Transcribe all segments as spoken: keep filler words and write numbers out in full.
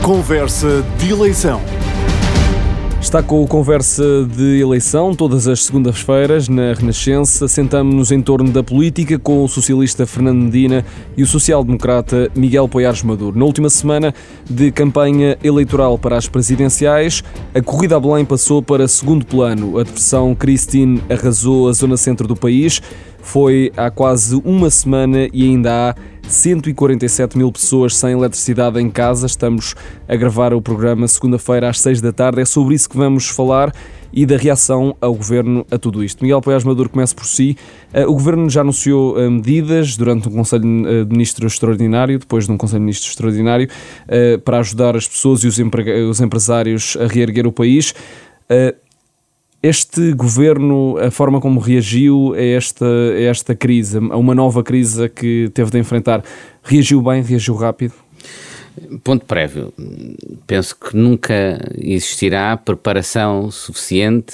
Conversa de eleição. Está com o Conversa de Eleição, todas as segundas-feiras, na Renascença. Sentamos-nos em torno da política com o socialista Fernando Medina e o social-democrata Miguel Poiares Maduro. Na última semana de campanha eleitoral para as presidenciais, a corrida a Belém passou para segundo plano. A depressão Christine arrasou a zona centro do país. Foi há quase uma semana e ainda há cento e quarenta e sete mil pessoas sem eletricidade em casa. Estamos a gravar o programa segunda-feira às seis da tarde. É sobre isso que vamos falar e da reação ao Governo a tudo isto. Miguel Poiares Maduro, começa por si. O Governo já anunciou medidas durante um Conselho de Ministros extraordinário, depois de um Conselho de Ministros extraordinário, para ajudar as pessoas e os empresários a reerguer o país. Este Governo, a forma como reagiu a esta, a esta crise, a uma nova crise que teve de enfrentar, reagiu bem, reagiu rápido? Ponto prévio. Penso que nunca existirá preparação suficiente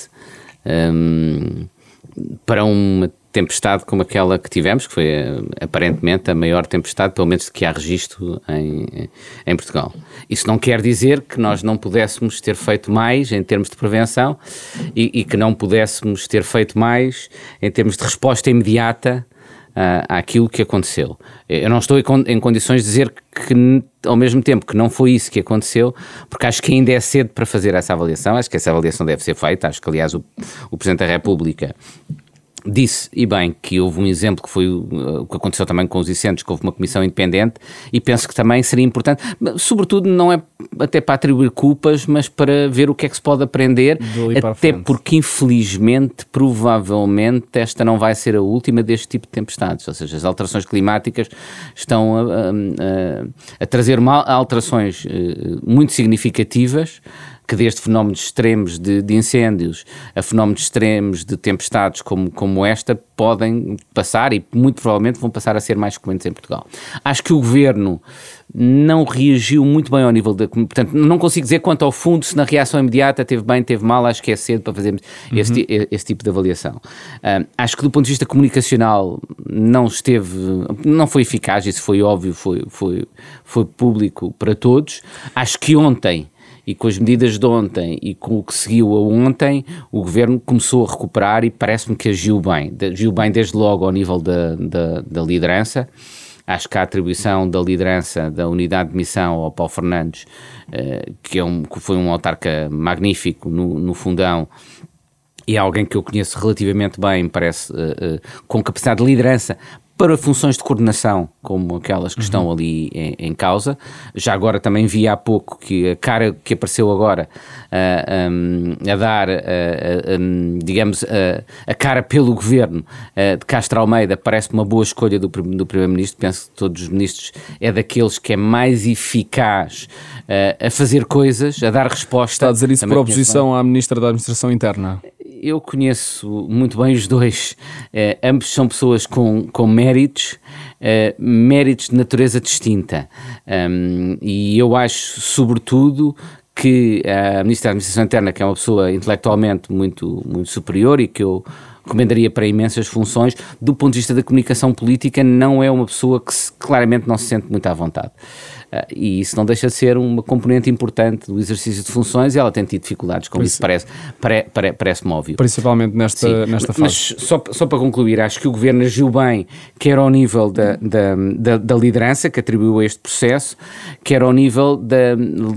hum, para uma tempestade como aquela que tivemos, que foi aparentemente a maior tempestade, pelo menos de que há registro em, em Portugal. Isso não quer dizer que nós não pudéssemos ter feito mais em termos de prevenção e, e que não pudéssemos ter feito mais em termos de resposta imediata uh, àquilo que aconteceu. Eu não estou em condições de dizer que, ao mesmo tempo, que não foi isso que aconteceu, porque acho que ainda é cedo para fazer essa avaliação. Acho que essa avaliação deve ser feita. Acho que, aliás, o, o Presidente da República disse, e bem, que houve um exemplo que foi o que aconteceu também com os incêndios, que houve uma comissão independente, e penso que também seria importante, sobretudo não é até para atribuir culpas, mas para ver o que é que se pode aprender, até porque infelizmente, provavelmente, esta não vai ser a última deste tipo de tempestades, ou seja, as alterações climáticas estão a, a, a, a trazer alterações muito significativas, que desde fenómenos extremos de, de incêndios a fenómenos extremos de tempestades como, como esta podem passar e muito provavelmente vão passar a ser mais frequentes em Portugal. Acho que o Governo não reagiu muito bem ao nível da... Portanto, não consigo dizer quanto ao fundo, se na reação imediata teve bem, teve mal, acho que é cedo para fazermos uhum. esse, esse tipo de avaliação. Uh, acho que do ponto de vista comunicacional não esteve... não foi eficaz, isso foi óbvio, foi, foi, foi público para todos. Acho que ontem, e com as medidas de ontem e com o que seguiu a ontem, o Governo começou a recuperar e parece-me que agiu bem. Agiu bem desde logo ao nível da, da, da liderança. Acho que a atribuição da liderança da unidade de missão ao Paulo Fernandes, uh, que, é um, que foi um autarca magnífico no, no Fundão, e é alguém que eu conheço relativamente bem, parece, uh, uh, com capacidade de liderança, para funções de coordenação, como aquelas que uhum. estão ali em, em causa. Já agora também vi há pouco que a cara que apareceu agora uh, um, a dar, uh, uh, um, digamos, uh, a cara pelo Governo uh, de Castro Almeida parece uma boa escolha do, do Primeiro-Ministro. Penso que todos os ministros é daqueles que é mais eficaz uh, a fazer coisas, a dar resposta. Está a dizer isso também por oposição à Ministra da Administração Interna? Eu conheço muito bem os dois, eh, ambos são pessoas com, com méritos, eh, méritos de natureza distinta, um, e eu acho, sobretudo, que a Ministra da Administração Interna, que é uma pessoa intelectualmente muito, muito superior e que eu recomendaria para imensas funções, do ponto de vista da comunicação política, não é uma pessoa que se, claramente não se sente muito à vontade. Uh, e isso não deixa de ser uma componente importante do exercício de funções e ela tem tido dificuldades com isso, parece, pare, pare, parece-me óbvio. Principalmente nesta, nesta fase. Mas só, só para concluir, acho que o Governo agiu bem, quer ao nível da, da, da, da liderança que atribuiu a este processo, quer ao nível da,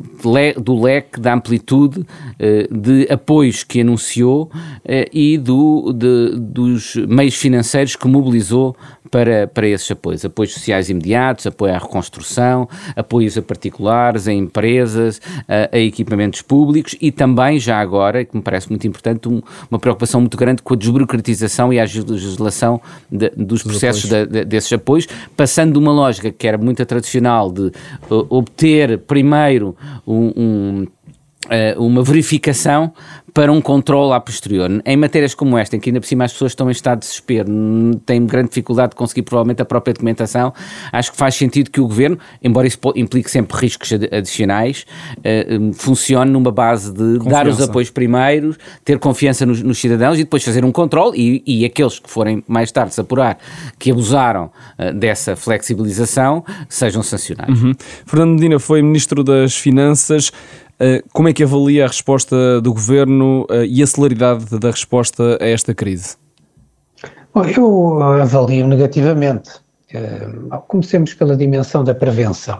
do leque, da amplitude uh, de apoios que anunciou uh, e do, de, dos meios financeiros que mobilizou para, para esses apoios, apoios sociais imediatos, apoio à reconstrução, apoios a particulares, a empresas, a, a equipamentos públicos e também, já agora, que me parece muito importante, um, uma preocupação muito grande com a desburocratização e a legislação de, dos processos de, de, desses apoios, passando de uma lógica que era muito tradicional de uh, obter primeiro um, um uma verificação para um controle a posterior. Em matérias como esta, em que ainda por cima as pessoas estão em estado de desespero, têm grande dificuldade de conseguir provavelmente a própria documentação, acho que faz sentido que o Governo, embora isso implique sempre riscos adicionais, uh, funcione numa base de confiança. Dar os apoios primeiro, ter confiança nos, nos cidadãos e depois fazer um controle e, e aqueles que forem mais tarde se apurar que abusaram uh, dessa flexibilização sejam sancionados. Uhum. Fernando Medina foi Ministro das Finanças. Como é que avalia a resposta do Governo e a celeridade da resposta a esta crise? Bom, eu avalio negativamente. Comecemos pela dimensão da prevenção.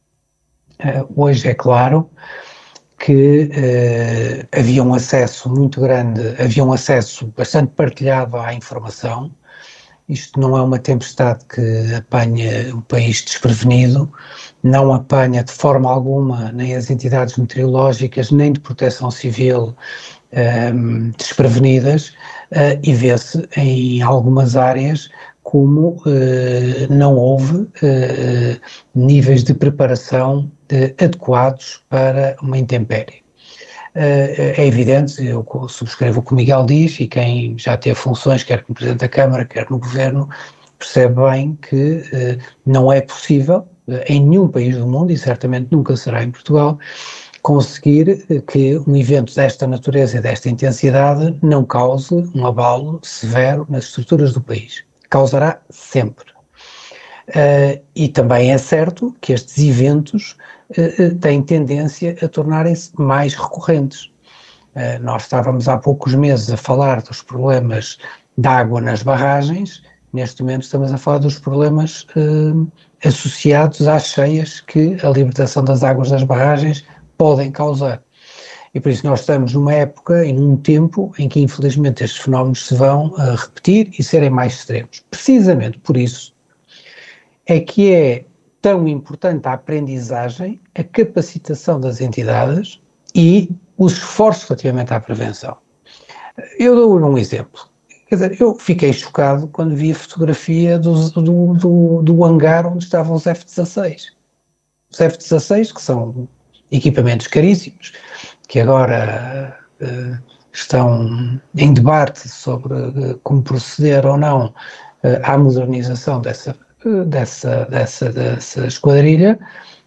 Hoje é claro que havia um acesso muito grande, havia um acesso bastante partilhado à informação. Isto não é uma tempestade que apanha o país desprevenido, não apanha de forma alguma nem as entidades meteorológicas, nem de proteção civil um, desprevenidas, uh, e vê-se em algumas áreas como uh, não houve uh, níveis de preparação uh, adequados para uma intempérie. Uh, é evidente, eu subscrevo o que o Miguel diz, e quem já teve funções, quer como Presidente da Câmara, quer no Governo, percebe bem que uh, não é possível, uh, em nenhum país do mundo, e certamente nunca será em Portugal, conseguir uh, que um evento desta natureza e desta intensidade não cause um abalo severo nas estruturas do país. Causará sempre. Uh, e também é certo que estes eventos uh, têm tendência a tornarem-se mais recorrentes. Uh, nós estávamos há poucos meses a falar dos problemas de água nas barragens, neste momento estamos a falar dos problemas uh, associados às cheias que a libertação das águas das barragens podem causar. E por isso nós estamos numa época e num tempo em que infelizmente estes fenómenos se vão uh, repetir e serem mais extremos. Precisamente por isso é que é tão importante a aprendizagem, a capacitação das entidades e os esforços relativamente à prevenção. Eu dou um exemplo. Quer dizer, eu fiquei chocado quando vi a fotografia do, do, do, do hangar onde estavam os F dezasseis. Os F dezasseis, que são equipamentos caríssimos, que agora uh, estão em debate sobre uh, como proceder ou não uh, à modernização dessa Dessa, dessa, dessa esquadrilha,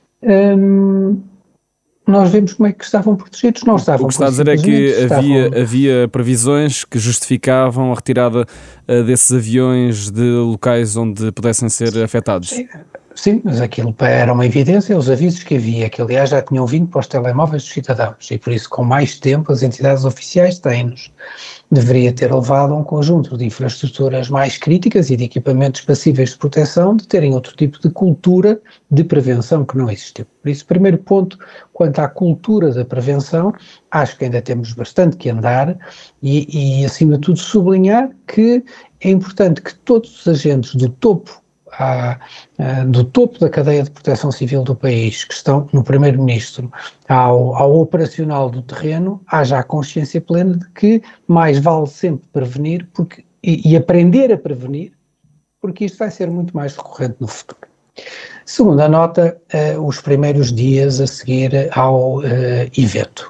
hum, nós vemos como é que estavam protegidos. Não estavam. O que está a dizer é que havia, estavam... havia previsões que justificavam a retirada uh, desses aviões de locais onde pudessem ser afetados. Sim, sim, mas aquilo era uma evidência, os avisos que havia, que aliás já tinham vindo para os telemóveis dos cidadãos, e por isso com mais tempo as entidades oficiais têm-nos. Deveria ter levado a um conjunto de infraestruturas mais críticas e de equipamentos passíveis de proteção, de terem outro tipo de cultura de prevenção que não existiu. Por isso, primeiro ponto, quanto à cultura da prevenção, acho que ainda temos bastante que andar e, e acima de tudo, sublinhar que é importante que todos os agentes do topo À, à, do topo da cadeia de proteção civil do país, que estão no Primeiro-Ministro, ao, ao operacional do terreno, haja a consciência plena de que mais vale sempre prevenir porque, e, e aprender a prevenir, porque isto vai ser muito mais recorrente no futuro. Segunda nota, uh, os primeiros dias a seguir ao uh, evento.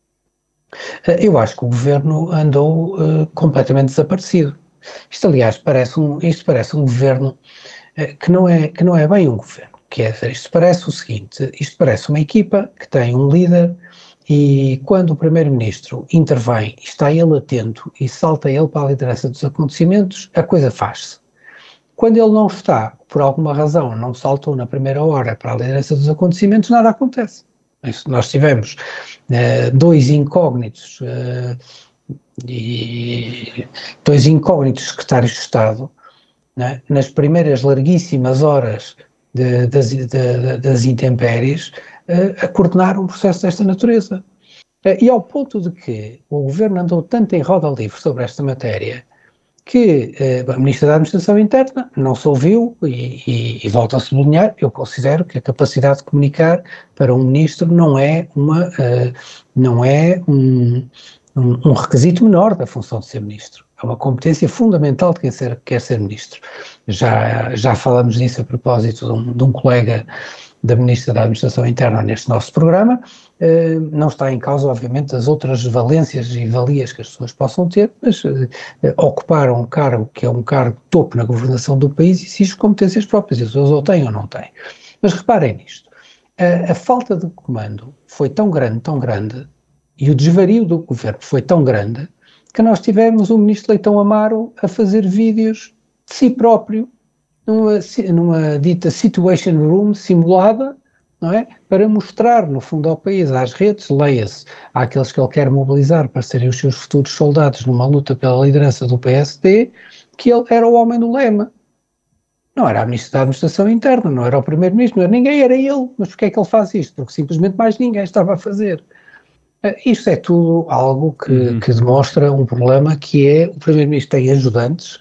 Uh, eu acho que o Governo andou uh, completamente desaparecido. Isto, aliás, parece um, isto parece um Governo que não é, que não é bem um governo, que é, isto parece o seguinte, isto parece uma equipa que tem um líder e quando o Primeiro-Ministro intervém e está ele atento e salta ele para a liderança dos acontecimentos, a coisa faz-se. Quando ele não está, por alguma razão, não saltou na primeira hora para a liderança dos acontecimentos, nada acontece. Isso, nós tivemos uh, dois incógnitos, uh, e dois incógnitos secretários de Estado, né, nas primeiras larguíssimas horas de, das, de, das intempéries, uh, a coordenar um processo desta natureza. Uh, e ao ponto de que o Governo andou tanto em roda livre sobre esta matéria, que uh, a Ministra da Administração Interna não se ouviu, e, e, e volto a sublinhar, eu considero que a capacidade de comunicar para um Ministro não é, uma, uh, não é um, um, um requisito menor da função de ser Ministro. É uma competência fundamental de quem ser, quer ser Ministro. Já, já falamos disso a propósito de um, de um colega da Ministra da Administração Interna neste nosso programa, não está em causa, obviamente, as outras valências e valias que as pessoas possam ter, mas ocupar um cargo que é um cargo topo na governação do país exige competências próprias, e as pessoas ou têm ou não têm. Mas reparem nisto, a, a falta de comando foi tão grande, tão grande, e o desvario do governo foi tão grande, que nós tivemos o ministro Leitão Amaro a fazer vídeos de si próprio, numa, numa dita situation room simulada, não é? Para mostrar, no fundo, ao país, às redes, leia-se, àqueles que ele quer mobilizar para serem os seus futuros soldados numa luta pela liderança do P S D, que ele era o homem do lema. Não era a Ministra da Administração Interna, não era o Primeiro-Ministro, não era ninguém, era ele. Mas porquê é que ele faz isto? Porque simplesmente mais ninguém estava a fazer. Isto é tudo algo que, uhum. que demonstra um problema, que é, o Primeiro-Ministro tem ajudantes,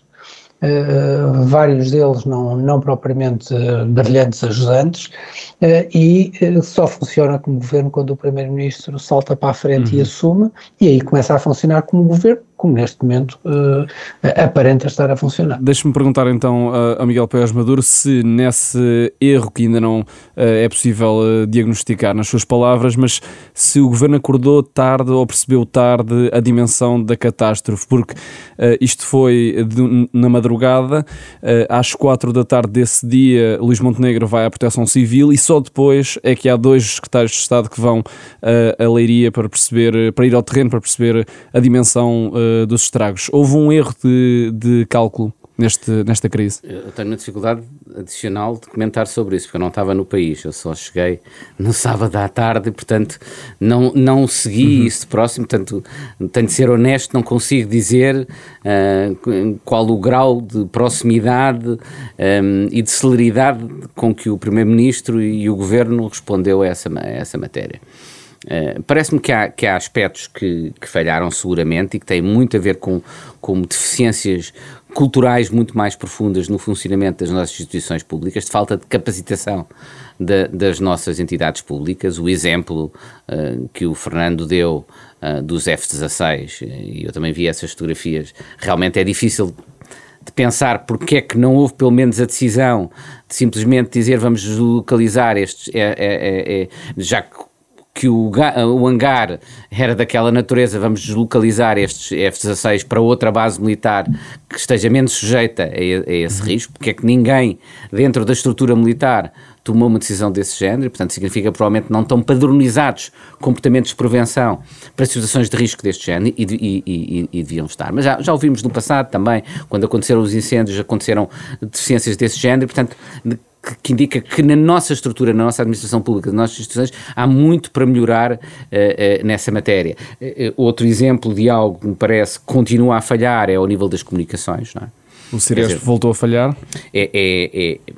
uh, vários deles não, não propriamente uh, brilhantes ajudantes, uh, e uh, só funciona como governo quando o Primeiro-Ministro salta para a frente uhum. e assume, e aí começa a funcionar como governo, como neste momento uh, aparenta estar a funcionar. Deixe-me perguntar então uh, ao Miguel Paes Maduro se nesse erro que ainda não uh, é possível uh, diagnosticar nas suas palavras, mas se o governo acordou tarde ou percebeu tarde a dimensão da catástrofe, porque uh, isto foi de, na madrugada, uh, às quatro da tarde desse dia, Luís Montenegro vai à Proteção Civil e só depois é que há dois secretários de Estado que vão uh, a Leiria para perceber, para ir ao terreno para perceber a dimensão uh, dos estragos. Houve um erro de, de cálculo neste, nesta crise? Eu tenho uma dificuldade adicional de comentar sobre isso, porque eu não estava no país, eu só cheguei no sábado à tarde e, portanto, não, não segui uhum. isso de próximo, portanto, tenho de ser honesto, não consigo dizer uh, qual o grau de proximidade um, e de celeridade com que o Primeiro-Ministro e o Governo respondeu a essa, a essa matéria. Uh, parece-me que há, que há aspectos que, que falharam seguramente e que têm muito a ver com, com deficiências culturais muito mais profundas no funcionamento das nossas instituições públicas, de falta de capacitação de, das nossas entidades públicas. O exemplo uh, que o Fernando deu uh, dos F dezasseis, e eu também vi essas fotografias, realmente é difícil de pensar porque é que não houve pelo menos a decisão de simplesmente dizer vamos deslocalizar estes, é, é, é, é, já que que o, o hangar era daquela natureza, vamos deslocalizar estes F dezasseis para outra base militar que esteja menos sujeita a, a esse uhum. risco, porque é que ninguém dentro da estrutura militar tomou uma decisão desse género, e portanto significa que provavelmente não estão padronizados comportamentos de prevenção para situações de risco deste género e, e, e, e deviam estar. Mas já, já o vimos no passado também, quando aconteceram os incêndios, aconteceram deficiências desse género, e portanto que indica que na nossa estrutura, na nossa administração pública, nas nossas instituições, há muito para melhorar uh, uh, nessa matéria. Uh, outro exemplo de algo que me parece que continua a falhar é ao nível das comunicações, não é? O Ciresp voltou a falhar? É... é, é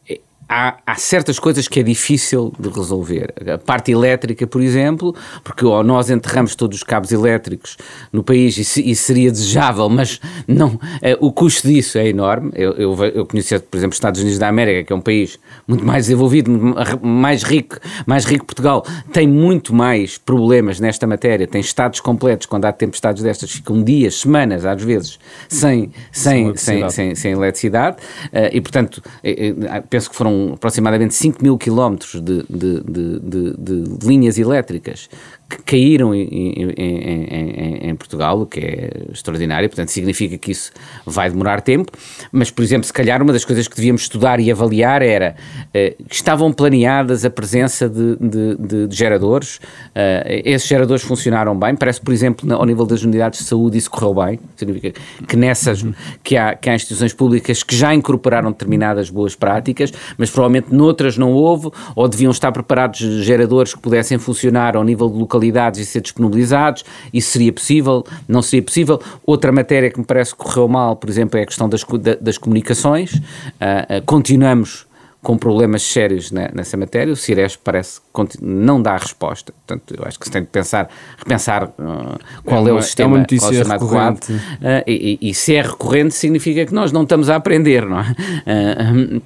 Há, há certas coisas que é difícil de resolver. A parte elétrica, por exemplo, porque ou nós enterramos todos os cabos elétricos no país e, se, e seria desejável, mas não, é, o custo disso é enorme. Eu, eu, eu conheci, por exemplo, os Estados Unidos da América, que é um país muito mais desenvolvido, mais rico, mais rico que Portugal, tem muito mais problemas nesta matéria, tem estados completos, quando há tempestades destas, ficam dias, semanas, às vezes, sem, sem, sem, sem, sem eletricidade, uh, e portanto, uh, penso que foram aproximadamente cinco mil quilómetros de, de, de, de, de linhas elétricas que caíram em, em, em, em Portugal, o que é extraordinário, portanto significa que isso vai demorar tempo, mas por exemplo, se calhar uma das coisas que devíamos estudar e avaliar era, uh, estavam planeadas a presença de, de, de, de geradores, uh, esses geradores funcionaram bem, parece por exemplo ao nível das unidades de saúde isso correu bem, significa que nessas, que há, que há instituições públicas que já incorporaram determinadas boas práticas, mas provavelmente noutras não houve, ou deviam estar preparados geradores que pudessem funcionar ao nível de localidades e ser disponibilizados, isso seria possível, não seria possível. Outra matéria que me parece que correu mal, por exemplo, é a questão das, das comunicações, uh, uh, continuamos com problemas sérios né, nessa matéria, o Ciresp parece não dá a resposta, portanto eu acho que se tem de pensar, repensar uh, qual é, uma, é o sistema, é uma notícia qual é o sistema adequado, uh, e, e, e se é recorrente significa que nós não estamos a aprender, não é? Uh, um,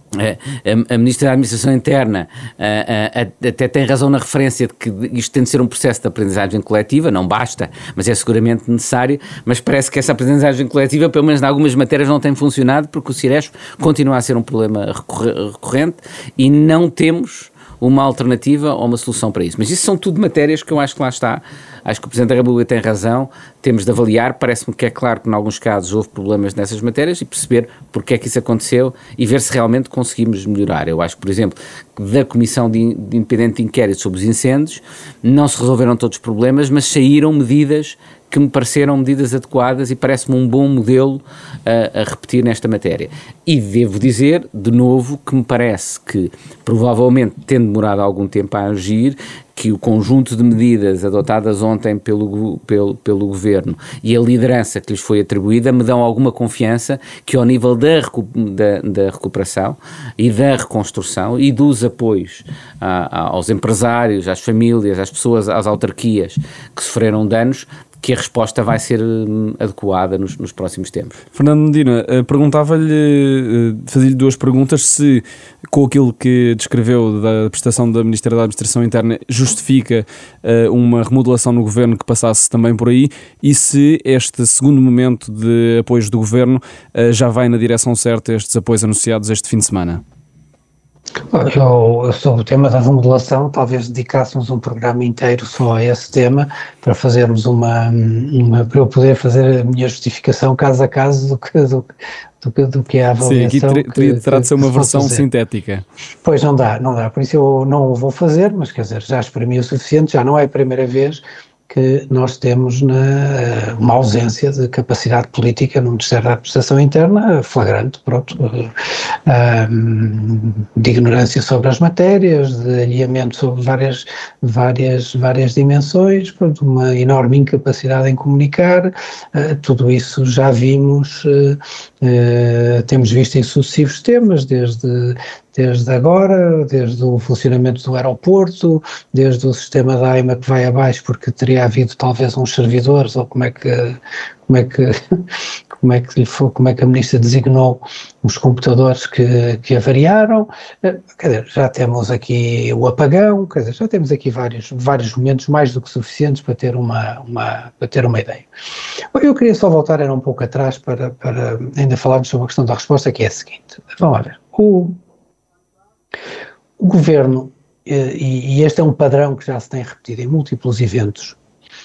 A, a Ministra da Administração Interna a, a, a, até tem razão na referência de que isto tem de ser um processo de aprendizagem coletiva, não basta, mas é seguramente necessário, mas parece que essa aprendizagem coletiva, pelo menos em algumas matérias, não tem funcionado, porque o Ciresp continua a ser um problema recorrente e não temos uma alternativa ou uma solução para isso. Mas isso são tudo matérias que eu acho que lá está. Acho que o Presidente da República tem razão, temos de avaliar, parece-me que é claro que em alguns casos houve problemas nessas matérias e perceber porque é que isso aconteceu e ver se realmente conseguimos melhorar. Eu acho que, por exemplo, da Comissão de, de Independente de Inquérito sobre os incêndios, não se resolveram todos os problemas, mas saíram medidas que me pareceram medidas adequadas e parece-me um bom modelo a, a repetir nesta matéria. E devo dizer, de novo, que me parece que, provavelmente, tendo demorado algum tempo a agir, que o conjunto de medidas adotadas ontem pelo, pelo, pelo Governo e a liderança que lhes foi atribuída me dão alguma confiança que ao nível da, da, da recuperação e da reconstrução e dos apoios a, a, aos empresários, às famílias, às pessoas, às autarquias que sofreram danos, que a resposta vai ser adequada nos, nos próximos tempos. Fernando Medina, perguntava-lhe, fazia-lhe duas perguntas, se com aquilo que descreveu da prestação da Ministra da Administração Interna justifica uma remodelação no Governo que passasse também por aí e se este segundo momento de apoios do Governo já vai na direção certa, estes apoios anunciados este fim de semana. Eu, sobre o tema da remodelação, talvez dedicássemos um programa inteiro só a esse tema, para fazermos uma, uma para eu poder fazer a minha justificação caso a caso do que, do, do, do que é a avaliação. Sim, aqui ter, que, terá de ser uma que versão fazer. Sintética. Pois não dá, não dá, por isso eu não o vou fazer, mas quer dizer, já exprimi o suficiente, já não é a primeira vez que nós temos na, uma ausência de capacidade política no Ministério da Administração Interna, flagrante, pronto, um, de ignorância sobre as matérias, de alinhamento sobre várias, várias, várias dimensões, pronto, uma enorme incapacidade em comunicar, uh, tudo isso já vimos, uh, uh, temos visto em sucessivos temas, desde desde agora, desde o funcionamento do aeroporto, desde o sistema da AIMA que vai abaixo porque teria havido talvez uns servidores, ou como é que, como é que, como é que, como é que a Ministra designou os computadores que, que avariaram, quer dizer, já temos aqui o apagão, quer dizer, já temos aqui vários, vários momentos mais do que suficientes para ter uma, uma, para ter uma ideia. Eu queria só voltar era um pouco atrás para, para ainda falarmos sobre a questão da resposta, que é a seguinte, vamos lá ver, o O Governo, e este é um padrão que já se tem repetido em múltiplos eventos,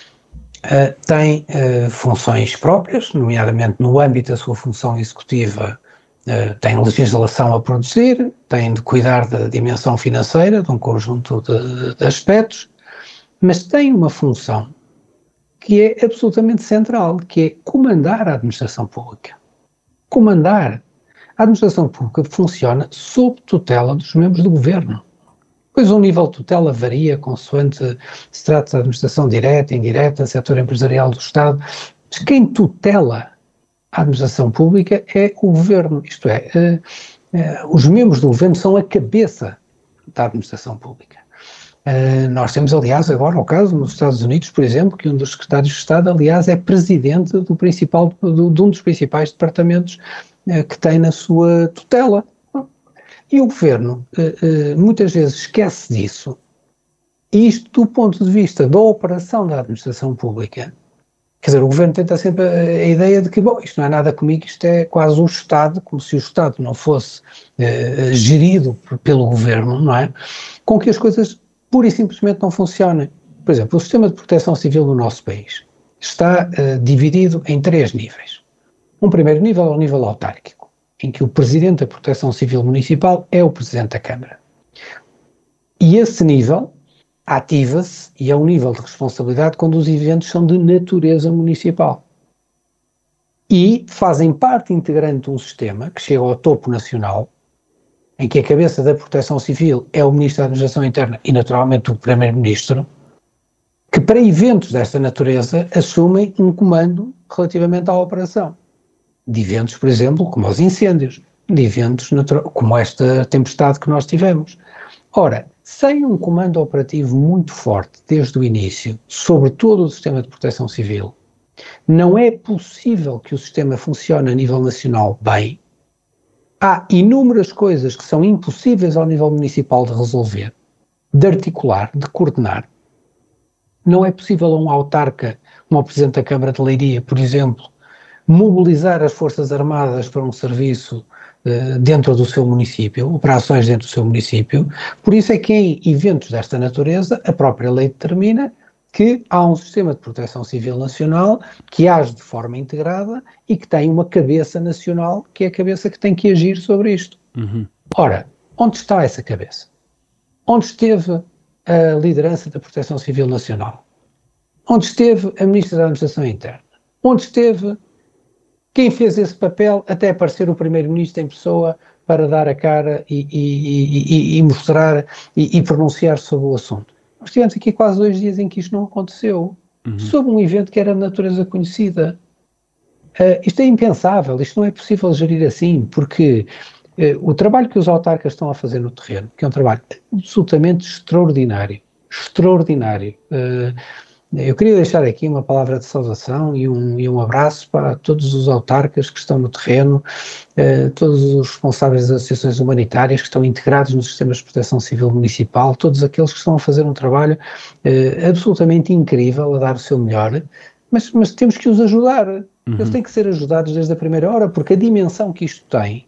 tem funções próprias, nomeadamente no âmbito da sua função executiva, tem legislação a produzir, tem de cuidar da dimensão financeira, de um conjunto de, de aspectos, mas tem uma função que é absolutamente central, que é comandar a administração pública. Comandar. A administração pública funciona sob tutela dos membros do Governo. Pois o nível de tutela varia consoante se trata de administração direta, indireta, setor empresarial do Estado, mas quem tutela a administração pública é o Governo, isto é, eh, eh, os membros do Governo são a cabeça da administração pública. Uh, nós temos, aliás, agora o caso nos Estados Unidos, por exemplo, que um dos secretários de Estado, aliás, é presidente do principal, do, de um dos principais departamentos uh, que tem na sua tutela. E o Governo uh, uh, muitas vezes esquece disso, e isto do ponto de vista da operação da administração pública. Quer dizer, o Governo tenta sempre a, a ideia de que, bom, isto não é nada comigo, isto é quase o Estado, como se o Estado não fosse uh, gerido pelo Governo, não é? Com que as coisas pura e simplesmente não funcionem. Por exemplo, o sistema de proteção civil do nosso país está uh, dividido em três níveis. Um primeiro nível é o nível autárquico, em que o Presidente da Proteção Civil Municipal é o Presidente da Câmara. E esse nível ativa-se e é um nível de responsabilidade quando os eventos são de natureza municipal. E fazem parte integrante de um sistema que chega ao topo nacional, em que a cabeça da Proteção Civil é o Ministro da Administração Interna e, naturalmente, o Primeiro-Ministro, que para eventos desta natureza assumem um comando relativamente à operação. De eventos, por exemplo, como os incêndios, de eventos como esta tempestade que nós tivemos. Ora, sem um comando operativo muito forte desde o início sobre todo o sistema de proteção civil, não é possível que o sistema funcione a nível nacional bem. Há inúmeras coisas que são impossíveis ao nível municipal de resolver, de articular, de coordenar. Não é possível a um autarca, como o Presidente da Câmara de Leiria, por exemplo, mobilizar as Forças Armadas para um serviço uh, dentro do seu município, operações dentro do seu município. Por isso é que em eventos desta natureza a própria lei determina que há um sistema de proteção civil nacional que age de forma integrada e que tem uma cabeça nacional, que é a cabeça que tem que agir sobre isto. Uhum. Ora, onde está essa cabeça? Onde esteve a liderança da Proteção Civil Nacional? Onde esteve a Ministra da Administração Interna? Onde esteve quem fez esse papel até aparecer o Primeiro-Ministro em pessoa para dar a cara e, e, e, e mostrar e, e pronunciar sobre o assunto? Nós tivemos aqui quase dois dias em que isto não aconteceu, uhum. sobre um evento que era de natureza conhecida. Uh, isto é impensável, isto não é possível gerir assim, porque uh, o trabalho que os autarcas estão a fazer no terreno, que é um trabalho absolutamente extraordinário, extraordinário. Uh, eu queria deixar aqui uma palavra de saudação e um, e um abraço para todos os autarcas que estão no terreno, uh, todos os responsáveis das associações humanitárias que estão integrados nos sistemas de proteção civil municipal, todos aqueles que estão a fazer um trabalho uh, absolutamente incrível, a dar o seu melhor, mas, mas temos que os ajudar. Uhum. Eles têm que ser ajudados desde a primeira hora, porque a dimensão que isto tem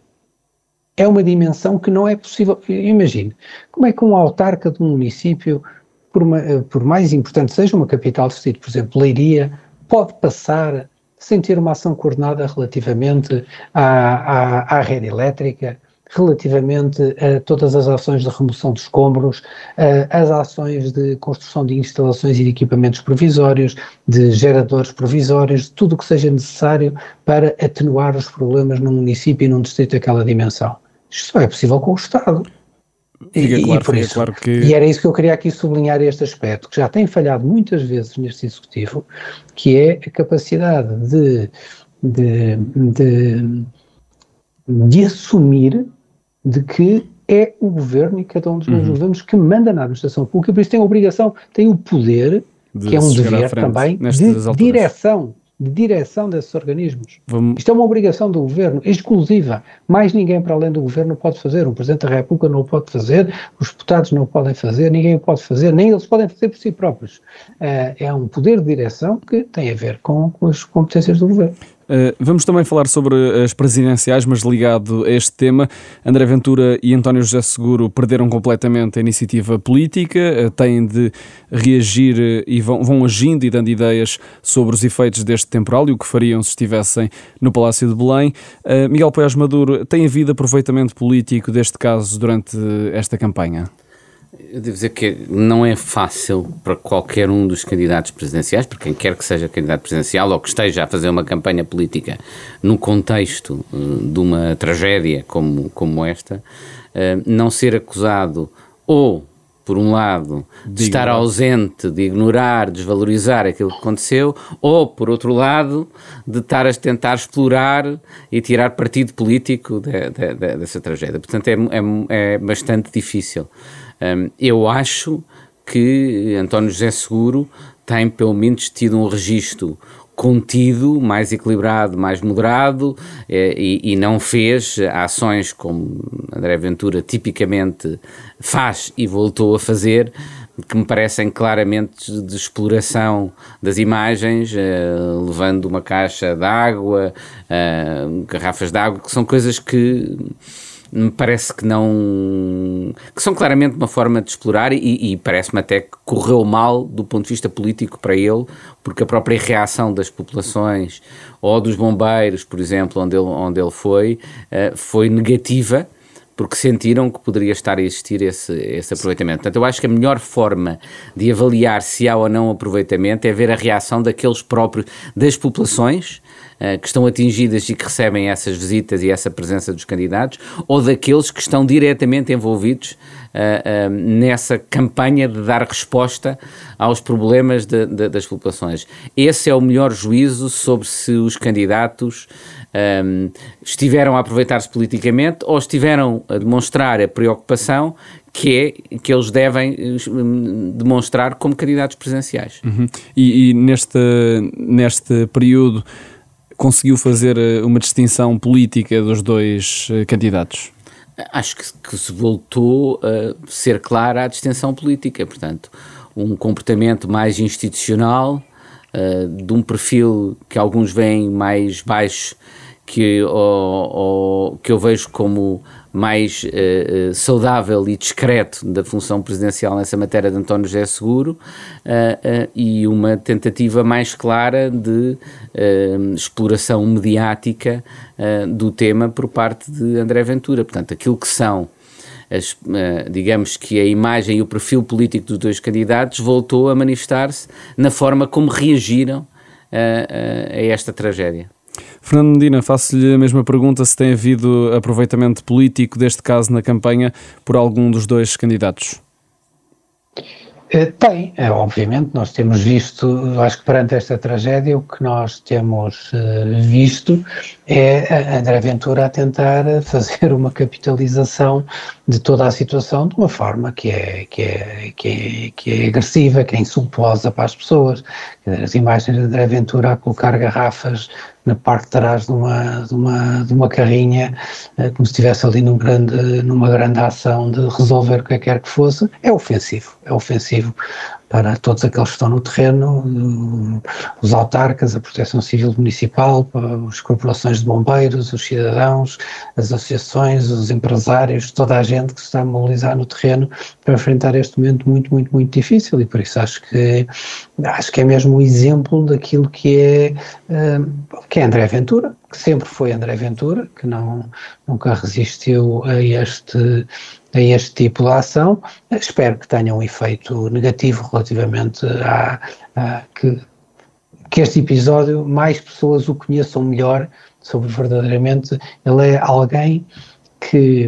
é uma dimensão que não é possível. Imagine, como é que um autarca de um município, por, uma, por mais importante seja uma capital de distrito, por exemplo, Leiria, pode passar sem ter uma ação coordenada relativamente à, à, à rede elétrica, relativamente a todas as ações de remoção de escombros, as ações de construção de instalações e de equipamentos provisórios, de geradores provisórios, de tudo o que seja necessário para atenuar os problemas num município e num distrito daquela dimensão. Isto só é possível com o Estado. Fica e, claro, e, por fica isso, claro que... e era isso que eu queria aqui sublinhar, este aspecto, que já tem falhado muitas vezes neste Executivo, que é a capacidade de, de, de, de assumir de que é o governo e cada um dos meus uhum. governos que manda na administração pública, por isso tem a obrigação, tem o poder, de que é um dever também, de direção, de direção desses organismos. Vamos... Isto é uma obrigação do governo, exclusiva. Mais ninguém para além do governo pode fazer. O Presidente da República não o pode fazer, os deputados não o podem fazer, ninguém o pode fazer, nem eles podem fazer por si próprios. Uh, é um poder de direção que tem a ver com, com as competências do governo. Uh, vamos também falar sobre as presidenciais, mas ligado a este tema, André Ventura e António José Seguro perderam completamente a iniciativa política, uh, têm de reagir uh, e vão, vão agindo e dando ideias sobre os efeitos deste temporal e o que fariam se estivessem no Palácio de Belém. Uh, Miguel Poiás Maduro, tem havido aproveitamento político deste caso durante esta campanha? Eu devo dizer que não é fácil para qualquer um dos candidatos presidenciais, para quem quer que seja candidato presidencial ou que esteja a fazer uma campanha política no contexto uh, de uma tragédia como, como esta, uh, não ser acusado ou, por um lado, de, de estar ausente, de ignorar, desvalorizar aquilo que aconteceu, ou, por outro lado, de estar a tentar explorar e tirar partido político de, de, de, dessa tragédia. Portanto, é, é, é bastante difícil. Um, eu acho que António José Seguro tem pelo menos tido um registro contido, mais equilibrado, mais moderado e, e não fez ações como André Ventura tipicamente faz e voltou a fazer, que me parecem claramente de exploração das imagens, uh, levando uma caixa de água, uh, garrafas de água, que são coisas que me parece que não... que são claramente uma forma de explorar e, e parece-me até que correu mal do ponto de vista político para ele, porque a própria reação das populações ou dos bombeiros, por exemplo, onde ele, onde ele foi, uh, foi negativa, porque sentiram que poderia estar a existir esse, esse aproveitamento. Portanto, eu acho que a melhor forma de avaliar se há ou não aproveitamento é ver a reação daqueles próprios, das populações uh, que estão atingidas e que recebem essas visitas e essa presença dos candidatos, ou daqueles que estão diretamente envolvidos uh, uh, nessa campanha de dar resposta aos problemas de, de, das populações. Esse é o melhor juízo sobre se os candidatos Um, estiveram a aproveitar-se politicamente ou estiveram a demonstrar a preocupação que é que eles devem demonstrar como candidatos presidenciais. Uhum. E, e neste, neste período conseguiu fazer uma distinção política dos dois candidatos? Acho que, que se voltou a ser clara a distinção política, portanto, um comportamento mais institucional, uh, de um perfil que alguns veem mais baixo, que, ou, ou, que eu vejo como mais uh, saudável e discreto da função presidencial nessa matéria de António José Seguro, uh, uh, e uma tentativa mais clara de uh, exploração mediática uh, do tema por parte de André Ventura. Portanto, aquilo que são, as, uh, digamos que a imagem e o perfil político dos dois candidatos voltou a manifestar-se na forma como reagiram uh, uh, a esta tragédia. Fernando Medina, faço-lhe a mesma pergunta, se tem havido aproveitamento político deste caso na campanha por algum dos dois candidatos. Tem, é, obviamente, nós temos visto, acho que perante esta tragédia, o que nós temos uh, visto é André Ventura a tentar fazer uma capitalização de toda a situação de uma forma que é, que é, que é, que é agressiva, que é insultuosa para as pessoas. As imagens de André Ventura a colocar garrafas na parte de trás de uma, de uma, de uma carrinha, como se estivesse ali num grande, numa grande ação de resolver o que quer que fosse, é ofensivo, é ofensivo para todos aqueles que estão no terreno, os autarcas, a Proteção Civil Municipal, as corporações de bombeiros, os cidadãos, as associações, os empresários, toda a gente que se está a mobilizar no terreno para enfrentar este momento muito, muito, muito difícil, e por isso acho que, acho que é mesmo um exemplo daquilo que é, que é André Ventura, que sempre foi André Ventura, que não, nunca resistiu a este, a este tipo de ação. Espero que tenha um efeito negativo relativamente a, a que, que este episódio mais pessoas o conheçam melhor sobre verdadeiramente ele é alguém que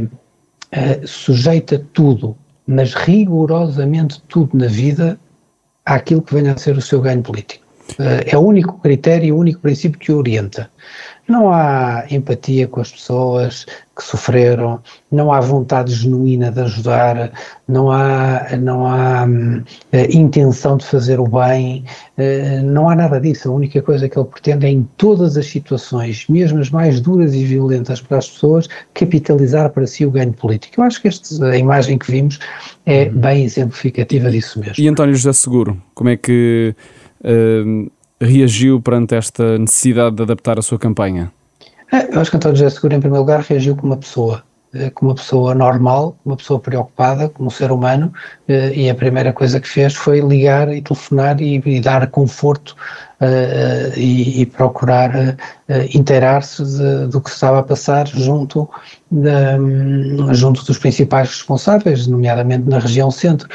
uh, sujeita tudo, mas rigorosamente tudo na vida àquilo que venha a ser o seu ganho político. Uh, é o único critério e o único princípio que o orienta. Não há empatia com as pessoas que sofreram, não há vontade genuína de ajudar, não há, não há uh, intenção de fazer o bem, uh, não há nada disso. A única coisa que ele pretende é, em todas as situações, mesmo as mais duras e violentas para as pessoas, capitalizar para si o ganho político. Eu acho que este, a imagem que vimos é bem exemplificativa disso mesmo. E António José Seguro, como é que Uh, reagiu perante esta necessidade de adaptar a sua campanha? Eu acho que António José Seguro, em primeiro lugar, reagiu como uma pessoa, como uma pessoa normal, uma pessoa preocupada, como um ser humano, e a primeira coisa que fez foi ligar e telefonar e, e dar conforto uh, e, e procurar uh, inteirar-se de, do que se estava a passar junto, de, um, junto dos principais responsáveis, nomeadamente na região centro.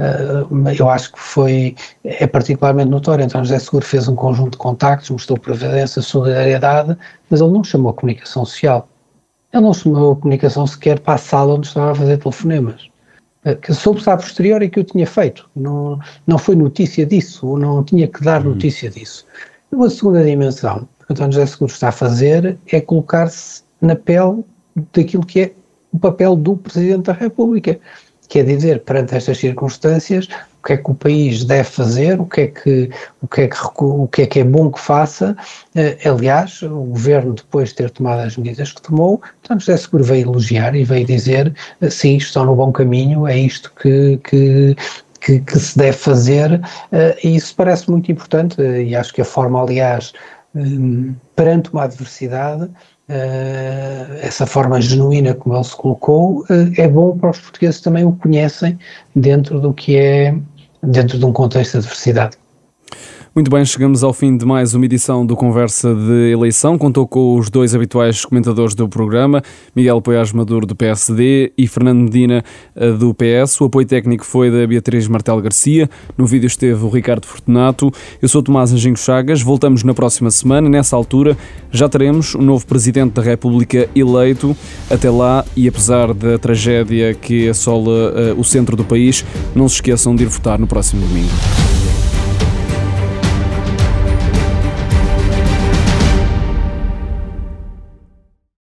Uh, eu acho que foi, é particularmente notório. Então José Seguro fez um conjunto de contactos, mostrou previdência, solidariedade, mas ele não chamou a comunicação social. Ele não chamou a comunicação sequer para a sala onde estava a fazer telefonemas. Que soube-se a posteriori que eu tinha feito. Não, não foi notícia disso, ou não tinha que dar notícia disso. Uma segunda dimensão, o que António José Seguro está a fazer é colocar-se na pele daquilo que é o papel do Presidente da República. Quer dizer, perante estas circunstâncias, o que é que o país deve fazer, o que é que, o que, é, que, o que, é, que é bom que faça. Uh, aliás, o Governo, depois de ter tomado as medidas que tomou, António José Seguro veio elogiar e veio dizer, uh, sim, estão no bom caminho, é isto que... que Que, que se deve fazer, uh, e isso parece muito importante, uh, e acho que a forma, aliás, um, perante uma adversidade, uh, essa forma genuína como ele se colocou, uh, é bom para os portugueses também o conhecem dentro do que é, dentro de um contexto de adversidade. Muito bem, chegamos ao fim de mais uma edição do Conversa de Eleição. Contou com os dois habituais comentadores do programa, Miguel Poiás Maduro, do P S D, e Fernando Medina, do P S. O apoio técnico foi da Beatriz Martel Garcia. No vídeo esteve o Ricardo Fortunato. Eu sou Tomás Anjinho Chagas. Voltamos na próxima semana. Nessa altura já teremos um novo Presidente da República eleito. Até lá, e apesar da tragédia que assola uh, o centro do país, não se esqueçam de ir votar no próximo domingo.